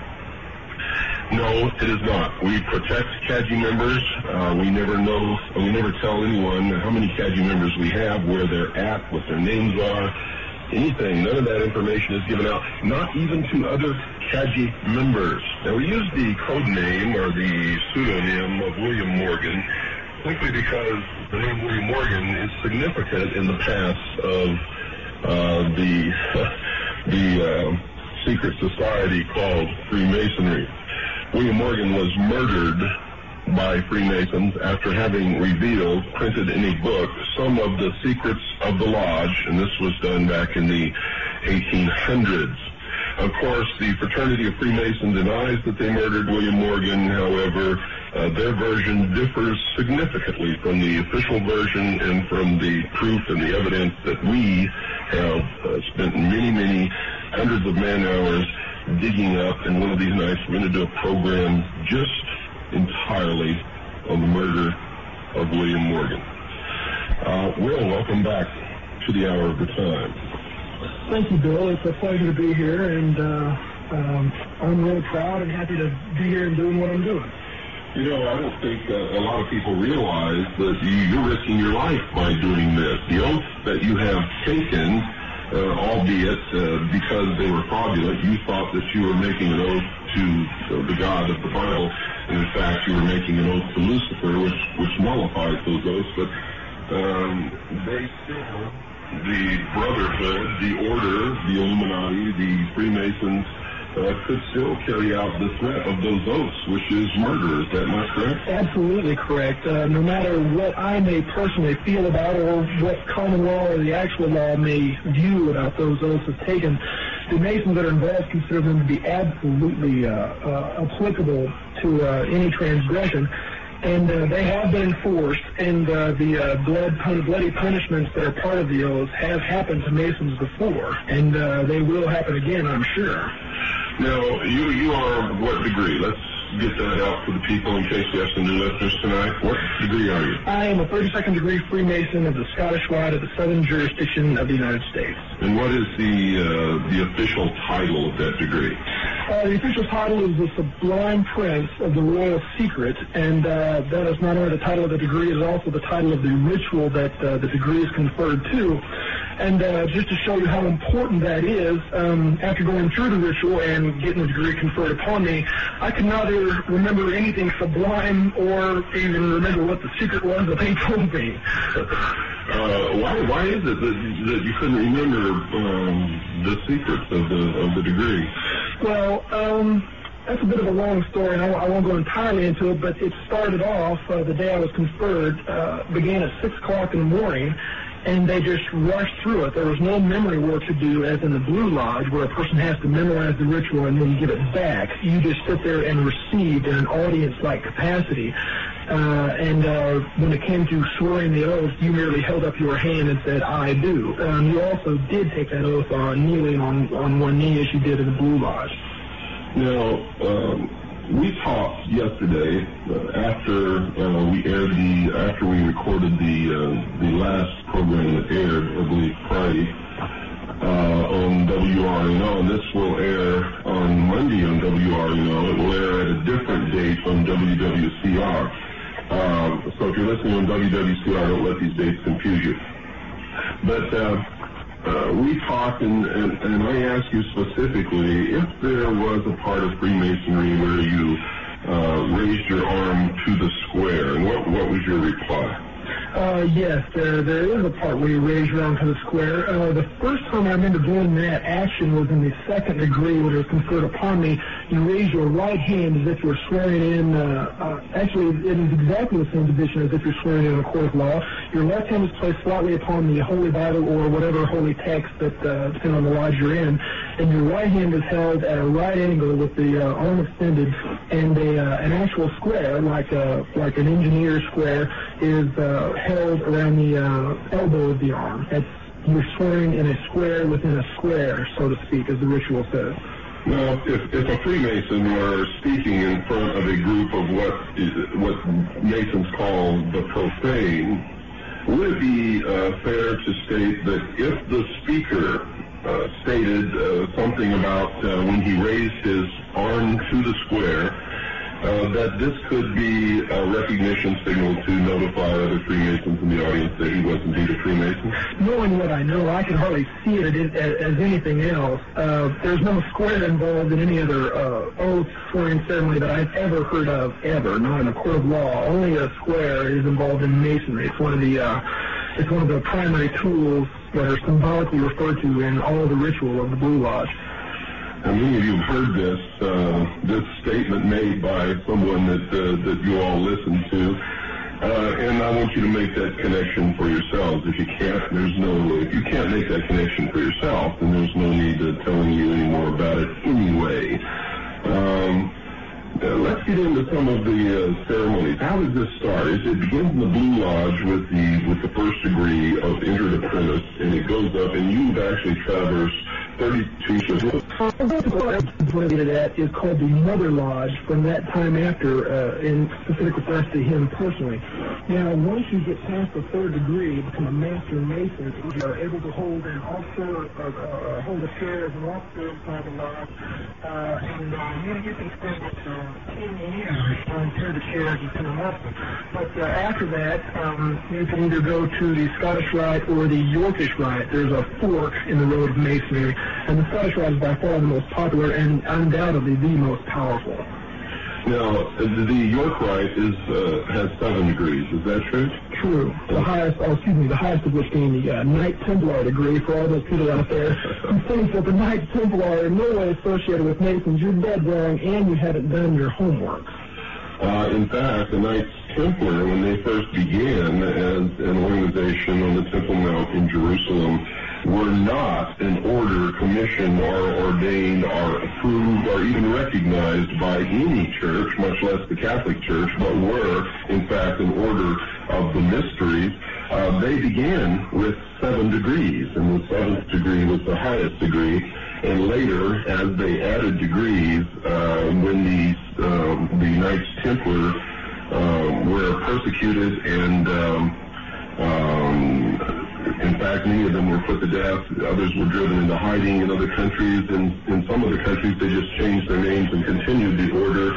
[SPEAKER 3] No, it is not. We protect CAGI members. We never tell anyone how many CAGI members we have, where they're at, what their names are, anything. None of that information is given out, not even to other CAGI members. Now, we use the code name or the pseudonym of William Morgan simply because the name William Morgan is significant in the past of the secret society called Freemasonry. William Morgan was murdered by Freemasons after having revealed, printed in a book, some of the secrets of the lodge, and this was done back in the 1800s. Of course, the Fraternity of Freemasons denies that they murdered William Morgan. However, their version differs significantly from the official version and from the proof and the evidence that we have spent many hundreds of man-hours digging up. And one of these nights, we're going to do a program just entirely on the murder of William Morgan. Will, welcome back to the Hour of the Time.
[SPEAKER 2] Thank you, Bill. It's a pleasure to be here, and I'm really proud and happy to be here and doing what I'm doing.
[SPEAKER 3] You know, I don't think a lot of people realize that you're risking your life by doing this. The oath that you have taken, albeit because they were fraudulent, you thought that you were making an oath to the God of the Bible. And in fact, you were making an oath to Lucifer, which nullifies those oaths. But they still, the Brotherhood, the Order, the Illuminati, the Freemasons, could still carry out the threat of those oaths, which is murder. Is that not correct?
[SPEAKER 2] Absolutely correct. No matter what I may personally feel about or what common law or the actual law may view about those oaths as taken, the Masons that are involved consider them to be absolutely applicable to any transgression. And they have been enforced, and the bloody punishments that are part of the oaths have happened to Masons before, and they will happen again, I'm sure.
[SPEAKER 3] Now, you are what degree? Let's get that out for the people in case we have some new listeners tonight. What degree are you?
[SPEAKER 2] I am a 32nd degree Freemason of the Scottish Rite of the Southern Jurisdiction of the United States.
[SPEAKER 3] And what is the official title of that degree?
[SPEAKER 2] The official title is the Sublime Prince of the Royal Secret, and that is not only the title of the degree, it is also the title of the ritual that the degree is conferred to. And just to show you how important that is, after going through the ritual and getting the degree conferred upon me, I could neither remember anything sublime or even remember what the secret was that they told me.
[SPEAKER 3] Why is it that you couldn't remember the secrets of the degree?
[SPEAKER 2] Well, that's a bit of a long story, and I won't go entirely into it, but it started off, the day I was conferred, began at 6 o'clock in the morning, and they just rushed through it. There was no memory work to do, as in the Blue Lodge, where a person has to memorize the ritual and then give it back. You just sit there and receive in an audience-like capacity. And when it came to swearing the oath, you merely held up your hand and said, "I do." You also did take that oath kneeling on one knee, as you did in the Blue Lodge.
[SPEAKER 3] Now, we talked yesterday after we recorded the last program that aired, I believe Friday, on WRNO, and this will air on Monday on WRNO. It will air at a different date on WWCR. So if you're listening on WWCR, don't let these dates confuse you. But we talked, and I asked you specifically if there was a part of Freemasonry where you raised your arm to the square, and what was your reply?
[SPEAKER 4] Yes, there is a part where you raise your arm to the square. The first time I remember doing that action was in the second degree when it was conferred upon me. You raise your right hand as if you were swearing in, actually it is exactly the same position as if you're swearing in a court of law. Your left hand is placed slightly upon the Holy Bible or whatever holy text that, depending on the lodge you're in, and your right hand is held at a right angle with the arm extended, and an actual square, like an engineer square, is held around the elbow of the arm. You're swearing in a square within a square, so to speak, as the ritual says.
[SPEAKER 3] Now, if a Freemason were speaking in front of a group of what Masons call the profane, would it be fair to state that if the speaker stated something about when he raised his arm to the square, that this could be a recognition signal to notify other Freemasons in the audience that he was indeed a Freemason?
[SPEAKER 4] Knowing what I know, I can hardly see it as anything else. There's no square involved in any other oath swearing ceremony that I've ever heard of, ever, not in a court of law. Only a square is involved in Masonry. It's one of the primary tools that are symbolically referred to in all of the ritual of the Blue Lodge.
[SPEAKER 3] Now, many of you have heard this statement made by someone that you all listen to, and I want you to make that connection for yourselves. If you can't make that connection for yourself, then there's no need to telling you any more about it anyway. Let's get into some of the ceremonies. How does this start? It begins in the Blue Lodge with the first degree of entered apprentice, and it goes up, and you've actually traversed 32 years.
[SPEAKER 4] That is called the Mother Lodge from that time after, in specific reference to him personally. Now, once you get past the third degree, you become a Master Mason. You are able to hold an officer, hold a chair as an officer inside the lodge, and you can spend 10 years until the chair as an officer. But after that, you can either go to the Scottish Rite or the Yorkish Rite. There's a fork in the road of Masonry, and the Scottish Rite is by far the most popular and undoubtedly the most powerful.
[SPEAKER 3] Now, the York Rite has 7 degrees. Is that true?
[SPEAKER 4] True. The highest of which being the Knight Templar degree. For all those people out there who think that the Knights Templar are in no way associated with Masons, you're dead wrong, and you haven't done your homework.
[SPEAKER 3] In fact, the Knights Templar, when they first began as an organization on the Temple Mount in Jerusalem, were not an order commissioned or ordained or approved or even recognized by any church, much less the Catholic Church, but were, in fact, an order of the mysteries. They began with 7 degrees, and the 7th degree was the highest degree. And later, as they added degrees, when the Knights Templar were persecuted and in fact, many of them were put to death. Others were driven into hiding in other countries. And in some other countries, they just changed their names and continued the order.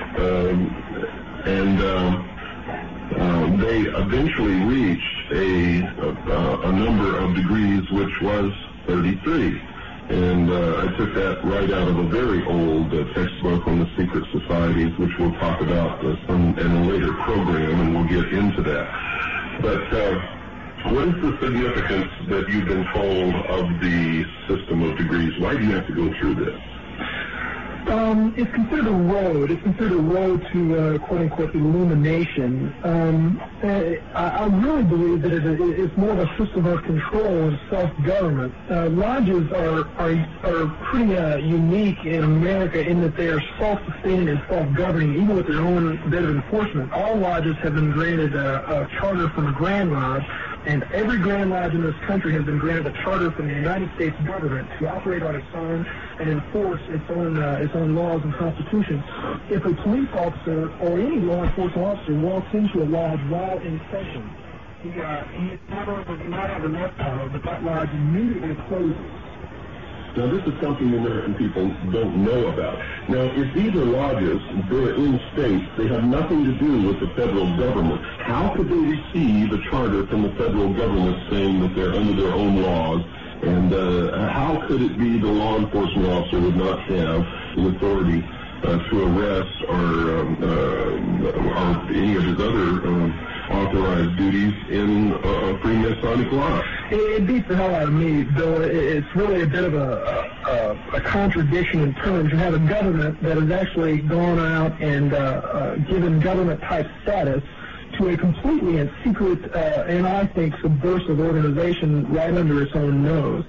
[SPEAKER 3] They eventually reached a number of degrees, which was 33. And I took that right out of a very old textbook on the secret societies, which we'll talk about in a later program, and we'll get into that. But what is the significance that you've been told of the system of degrees? Why do you have to go through this?
[SPEAKER 4] It's considered a road. It's considered a road to, quote-unquote, illumination. I really believe that it's more of a system of control and self-government. Lodges are pretty unique in America in that they are self-sustaining and self-governing, even with their own bit of enforcement. All lodges have been granted a charter from the Grand Lodge, and every Grand Lodge in this country has been granted a charter from the United States government to operate on its own and enforce its own laws and constitution. If a police officer or any law enforcement officer walks into a lodge while in session, he not only does not have enough power, but that lodge immediately closes.
[SPEAKER 3] Now, this is something American people don't know about. Now, if these are lodges, they're in states, they have nothing to do with the federal government. How could they receive a charter from the federal government saying that they're under their own laws? And how could it be the law enforcement officer would not have the authority to arrest or any of his other authorized duties in Freemasonic law.
[SPEAKER 4] It beats the hell out of me, Bill. It's really a bit of a contradiction in terms. You have a government that has actually gone out and given government-type status to a completely and secret and I think subversive organization right under its own nose.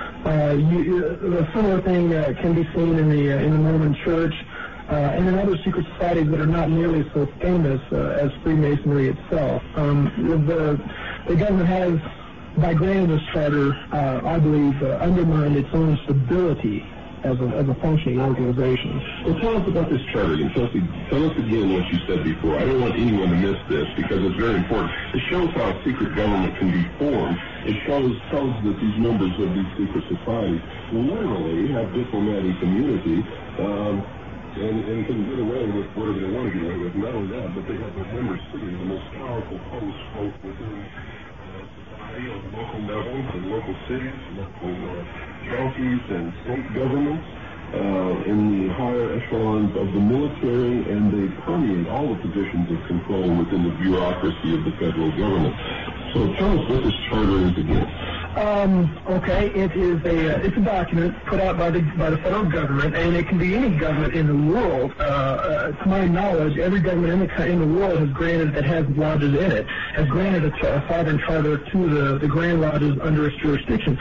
[SPEAKER 4] A similar thing can be seen in the Mormon Church and in other secret societies that are not nearly so famous as Freemasonry itself. The government has, by granting this charter, I believe, undermined its own stability as a functioning organization.
[SPEAKER 3] Well, tell us about this charter again. Tell us again what you said before. I don't want anyone to miss this because it's very important. It shows how a secret government can be formed. It tells that these members of these secret societies literally have diplomatic immunity and can get away with whatever they want to get away with. Not only that, but they have the members sitting in the most powerful posts both within society on local levels and local cities, local counties and state governments, in the higher echelons of the military, and they permeate all the positions of control within the bureaucracy of the federal government. So tell us what this charter is again.
[SPEAKER 4] Okay, it's a document put out by the federal government, and it can be any government in the world. To my knowledge, every government in the world has granted that has lodges in it has granted a sovereign charter to the Grand Lodges under its jurisdiction.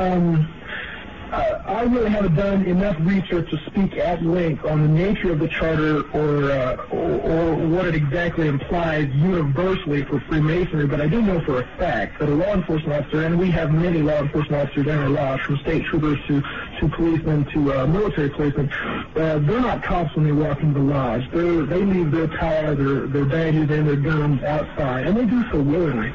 [SPEAKER 4] I really haven't done enough research to speak at length on the nature of the charter or what it exactly implies universally for Freemasonry, but I do know for a fact that a law enforcement officer, and we have many law enforcement officers in our lodge, from state troopers to policemen to military policemen, they're not cops when they walk into the lodge. They leave their tie, their badges, and their guns outside, and they do so willingly.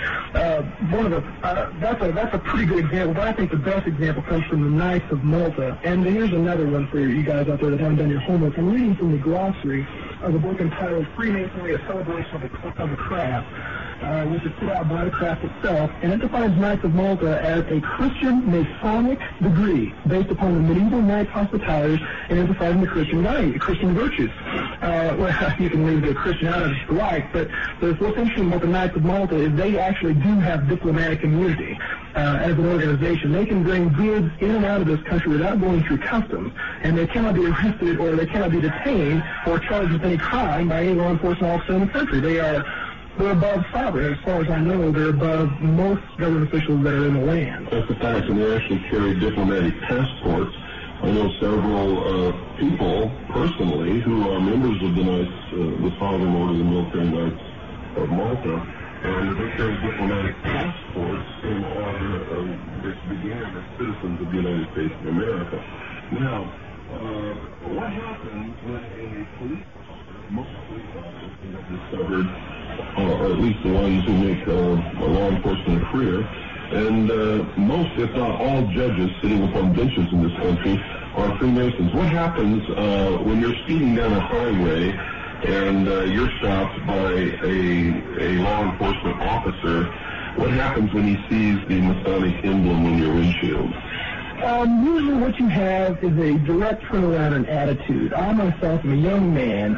[SPEAKER 4] That's a pretty good example, but I think the best example comes from the Knights of Malta. And here's another one for you guys out there that haven't done your homework. I'm reading from the glossary of a book entitled Freemasonry, A Celebration of the Craft, which is put out by the craft itself, and it defines Knights of Malta as a Christian Masonic degree based upon the medieval Knights Hospitallers and emphasizing the Christian virtues. Well, you can leave the Christian out if you like, but what's interesting about the Knights of Malta is they actually do have diplomatic immunity as an organization. They can bring goods in and out of this country without going through customs, and they cannot be arrested or they cannot be detained or charged with any crime by any law enforcement officer in the country. They're above sovereign. As far as I know, they're above most government officials that are in the land.
[SPEAKER 3] That's the fact, and they actually carry diplomatic passports. I know several people personally who are members of the Sovereign Order of the Military Knights of Malta, and they carry diplomatic passports in order which began as citizens of the United States of America. Now, what happens when a police officer, most police officers have discovered, or at least the ones who make a law enforcement career, and most, if not all, judges sitting upon benches in this country are Freemasons. What happens when you're speeding down a highway and you're stopped by a law enforcement officer? What happens when he sees the Masonic emblem in your windshield?
[SPEAKER 4] Usually what you have is a direct turnaround in attitude. I myself am a young man.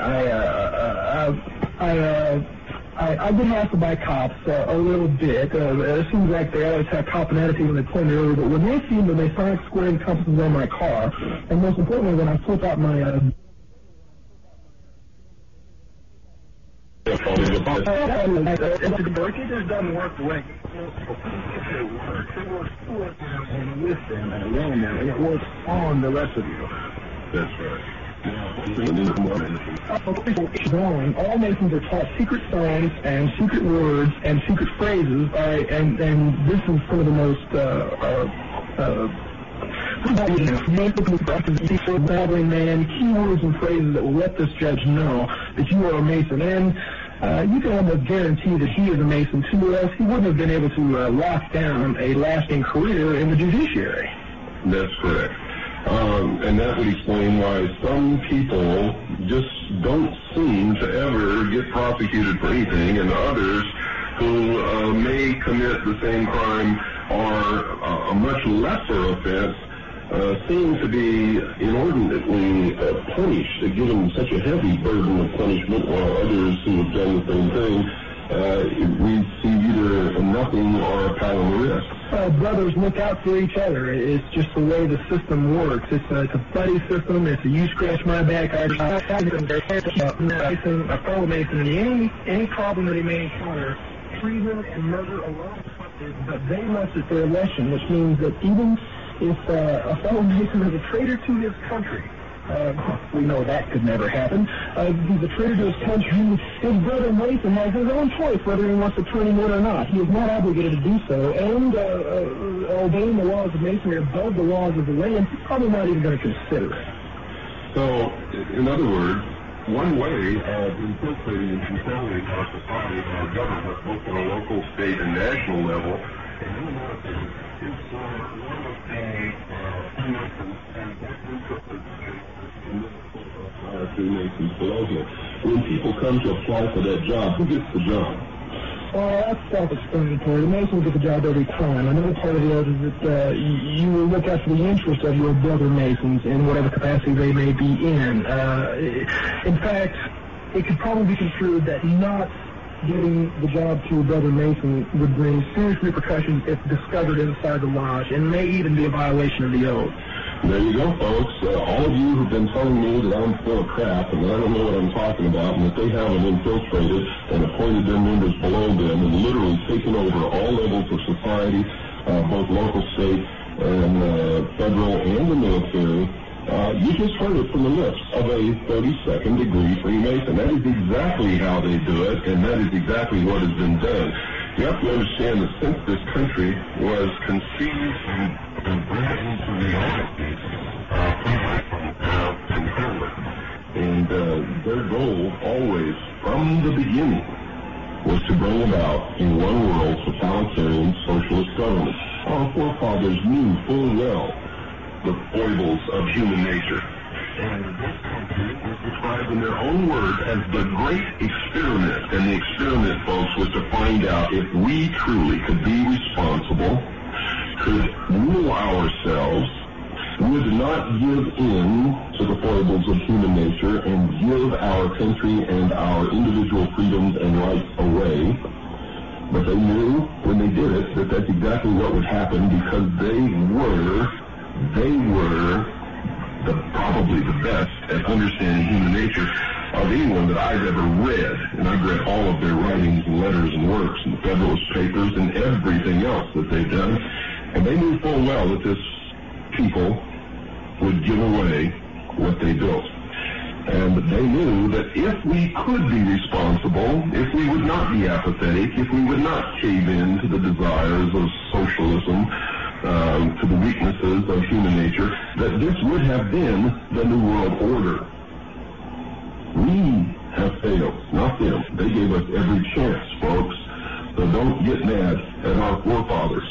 [SPEAKER 4] I've been hassled by cops a little bit. It seems like they always have cop an attitude when they point it over, but when they see the Masonic square and compasses on my car, and most importantly when I flip out my it just doesn't work the way it works for them and with them and around them, and it works on the rest of you.
[SPEAKER 3] That's right.
[SPEAKER 4] All Masons are taught secret signs and secret words and secret phrases, and this is some of the most babbling man, keywords and phrases that will let this judge know that you are a Mason. And you can almost guarantee that he is a Mason too, or else he wouldn't have been able to lock down a lasting career in the judiciary.
[SPEAKER 3] That's correct. And that would explain why some people just don't seem to ever get prosecuted for anything, and others who may commit the same crime or a much lesser offense seem to be inordinately punished, given such a heavy burden of punishment, while others who have done the same thing we see either nothing or a pile of risk.
[SPEAKER 4] Brothers look out for each other. It's just the way the system works. It's a buddy system. It's a you scratch my back, I a fellow Mason, any problem that he may encounter, treason and murder alone. But they must at their election, which means that even if a fellow Mason is a traitor to his country, we know that could never happen. He's a traitor to his country. His brother Mason has his own choice whether he wants to turn him in or not. He is not obligated to do so. And obeying the laws of Masonry above the laws of the land, he's probably not even going to consider it.
[SPEAKER 3] So, in other words, one way of infiltrating and controlling our society and our government, both on a local, state, and national level, when people come to apply for that job, who gets the job?
[SPEAKER 4] That's self-explanatory. The Masons get the job every time. Another part of it is that you will look after the interest of your brother Masons in whatever capacity they may be in. In fact, it could probably be construed that not giving the job to a brother Mason would bring serious repercussions if discovered inside the lodge, and may even be a violation of the oath.
[SPEAKER 3] There you go, folks. All of you who've been telling me that I'm full of crap and that I don't know what I'm talking about, and that they haven't infiltrated and appointed their members below them and literally taken over all levels of society, both local, state, and federal, and the military. You just heard it from the lips of a 32nd degree Freemason. That is exactly how they do it, and that is exactly what has been done. You have to understand that since this country was conceived and brought into reality, and their goal always, from the beginning, was to bring about in one world totalitarian socialist government. Our forefathers knew full well the foibles of human nature. And this country was described in their own words as the great experiment. And the experiment, folks, was to find out if we truly could be responsible, could rule ourselves, would not give in to the foibles of human nature and give our country and our individual freedoms and rights away. But they knew when they did it that that's exactly what would happen, because they were probably the best at understanding human nature of anyone that I've ever read. And I've read all of their writings and letters and works and the Federalist Papers and everything else that they've done. And they knew full well that this people would give away what they built. And they knew that if we could be responsible, if we would not be apathetic, if we would not cave in to the desires of socialism, to the weaknesses of human nature, that this would have been the New World Order. We have failed, not them. They gave us every chance, folks. So don't get mad at our forefathers.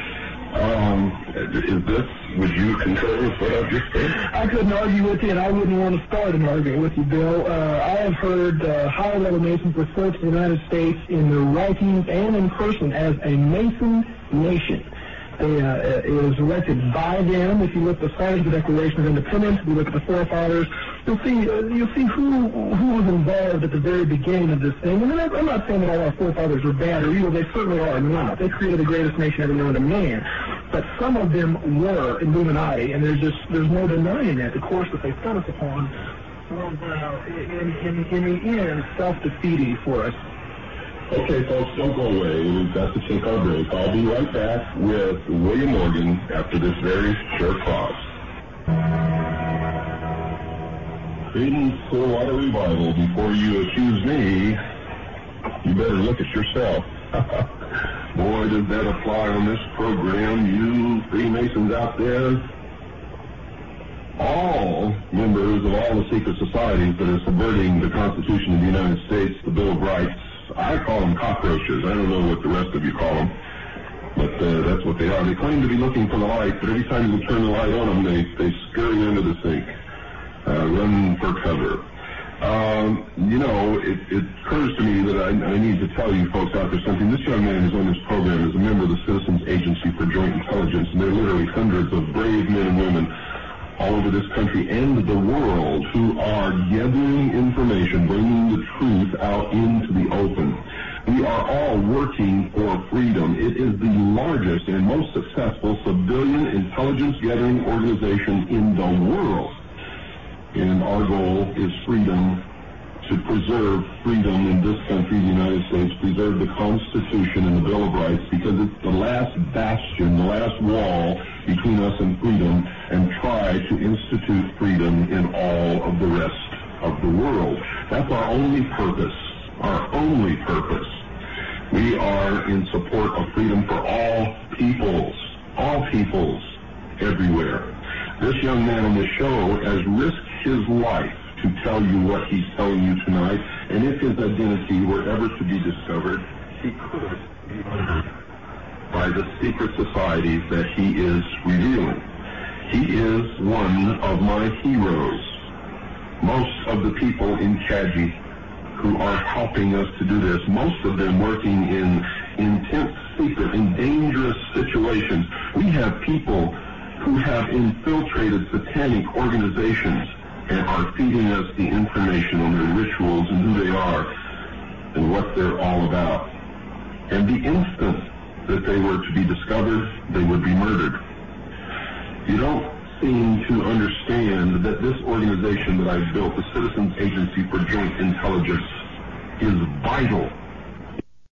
[SPEAKER 3] Would you concur with what I've just said?
[SPEAKER 4] I couldn't argue with you, and I wouldn't want to start an argument with you, Bill. I have heard high-level Masons refer to the United States in their writings and in person as a Mason nation. It was erected by them. If you look at the signs of the Declaration of Independence, if you look at the forefathers, you'll see who was involved at the very beginning of this thing. And I'm not saying that all our forefathers are bad or evil. They certainly are not. They created the greatest nation ever known to man. But some of them were Illuminati, and there's no denying that. The course that they set us upon was, in the end, self-defeating for us.
[SPEAKER 3] Okay, folks, don't go away. We've got to take our break. I'll be right back with William Morgan after this very short pause. Creedence Clearwater Revival, before you accuse me, you better look at yourself. Boy, does that apply on this program, you Freemasons out there. All members of all the secret societies that are subverting the Constitution of the United States, the Bill of Rights, I call them cockroaches. I don't know what the rest of you call them, but that's what they are. They claim to be looking for the light, but every time you turn the light on them, they scurry into the sink, run for cover. It occurs to me that I need to tell you folks out there something. This young man who's on this program is a member of the Citizens Agency for Joint Intelligence, and there are literally hundreds of brave men and women all over this country and the world who are gathering information, bringing the truth out into the open. We are all working for freedom. It is the largest and most successful civilian intelligence gathering organization in the world. And our goal is freedom, to preserve freedom in this country, the United States, preserve the Constitution and the Bill of Rights, because it's the last bastion, the last wall between us and freedom, and try to institute freedom in all of the rest of the world. That's our only purpose, our only purpose. We are in support of freedom for all peoples everywhere. This young man on the show has risked his life to tell you what he's telling you tonight, and if his identity were ever to be discovered, he could be murdered by the secret societies that he is revealing. He is one of my heroes. Most of the people in Kaji who are helping us to do this, most of them working in intense secret and dangerous situations. We have people who have infiltrated satanic organizations and are feeding us the information on their rituals and who they are and what they're all about. And the instant that they were to be discovered, they would be murdered. You don't seem to understand that this organization that I've built, the Citizens Agency for Joint Intelligence, is vital